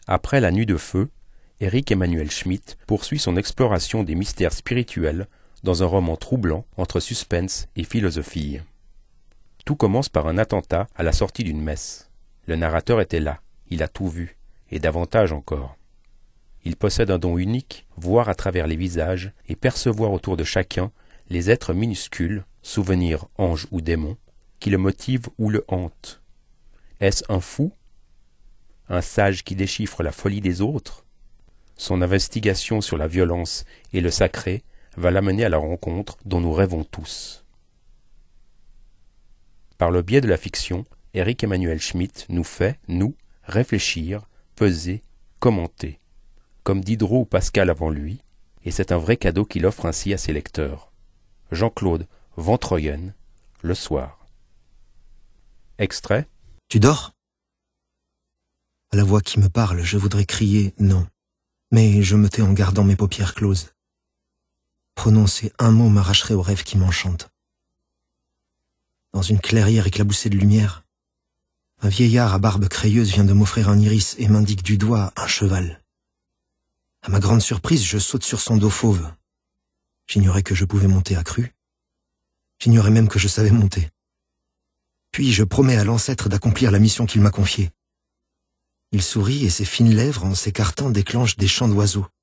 Après La Nuit de Feu, Éric Emmanuel Schmitt poursuit son exploration des mystères spirituels dans un roman troublant entre suspense et philosophie. Tout commence par un attentat à la sortie d'une messe. Le narrateur était là, il a tout vu, et davantage encore. Il possède un don unique, voir à travers les visages et percevoir autour de chacun les êtres minuscules, souvenirs anges ou démons, qui le motivent ou le hantent. Est-ce un fou? Un sage qui déchiffre la folie des autres? Son investigation sur la violence et le sacré va l'amener à la rencontre dont nous rêvons tous. Par le biais de la fiction, Éric Emmanuel Schmitt nous fait, nous, réfléchir, peser, commenter, comme Diderot ou Pascal avant lui, et c'est un vrai cadeau qu'il offre ainsi à ses lecteurs. Jean-Claude Van Troyen, Le Soir. Extrait. Tu dors? À la voix qui me parle, je voudrais crier non, mais je me tais en gardant mes paupières closes. Prononcer un mot m'arracherait au rêve qui m'enchante. Dans une clairière éclaboussée de lumière, un vieillard à barbe crayeuse vient de m'offrir un iris et m'indique du doigt un cheval. À ma grande surprise, je saute sur son dos fauve. J'ignorais que je pouvais monter à cru. J'ignorais même que je savais monter. Puis je promets à l'ancêtre d'accomplir la mission qu'il m'a confiée. Il sourit et ses fines lèvres, en s'écartant, déclenchent des chants d'oiseaux.